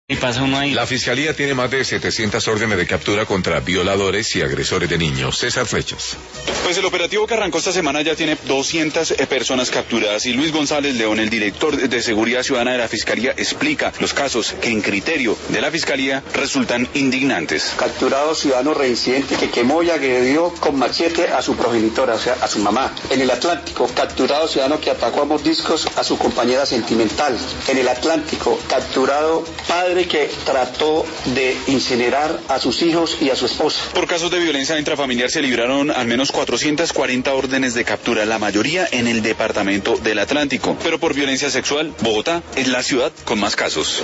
Y pasa uno ahí. La Fiscalía tiene más de 700 órdenes de captura contra violadores y agresores de niños. César Flechas. Pues el operativo que arrancó esta semana ya tiene 200 personas capturadas y Luis González León, el director de Seguridad Ciudadana de la Fiscalía, explica los casos que en criterio de la Fiscalía resultan indignantes. Capturado ciudadano reincidente que quemó y agredió con machete a su progenitora, o sea, a su mamá. En el Atlántico, capturado ciudadano que atacó a mordiscos a su compañera sentimental. En el Atlántico, capturado padre que trató de incinerar a sus hijos y a su esposa. Por casos de violencia intrafamiliar se libraron al menos 440 órdenes de captura, la mayoría en el departamento del Atlántico. Pero por violencia sexual, Bogotá es la ciudad con más casos.